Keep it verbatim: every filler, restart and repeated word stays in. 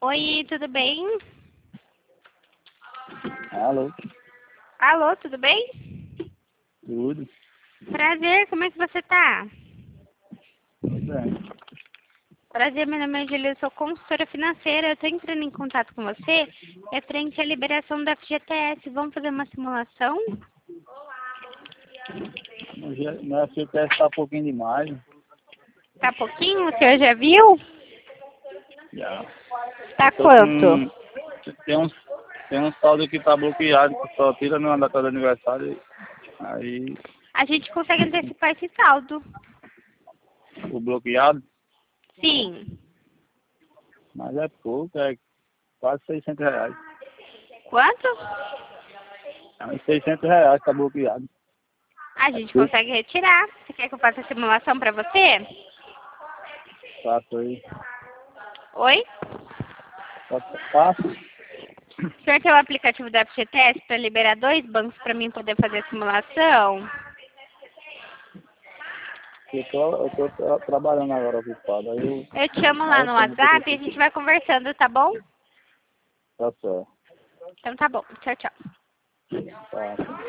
Oi, tudo bem? Alô, Alô, tudo bem? tudo? Prazer, como é que você tá? Tudo bem. Prazer, meu nome é Julia, eu sou consultora financeira. Eu tô entrando em contato com você referente à liberação da F G T S. Vamos fazer uma simulação? No G- no F G T S tá um pouquinho demais. Tá pouquinho? O senhor já viu? Já. Tá Tô quanto? com. Tem uns, tem um saldo que tá bloqueado, que só tira na data do aniversário. Aí A gente consegue antecipar esse saldo. o bloqueado, Sim. mas é pouco, é quase seiscentos reais. Quanto? É uns seiscentos reais tá bloqueado. A É gente pouco, consegue retirar. Você quer que eu faça a simulação pra você? faço aí. Oi? Faço, faço. O senhor tem o aplicativo da F G T S para liberar dois bancos para mim poder fazer a simulação? Eu tô, eu tô tra- trabalhando agora ocupado. Aí eu, Eu te chamo lá aí eu no só vou poder WhatsApp e a assistir. gente vai conversando, tá bom? Tá certo. Então tá bom. Tchau, tchau. Tá.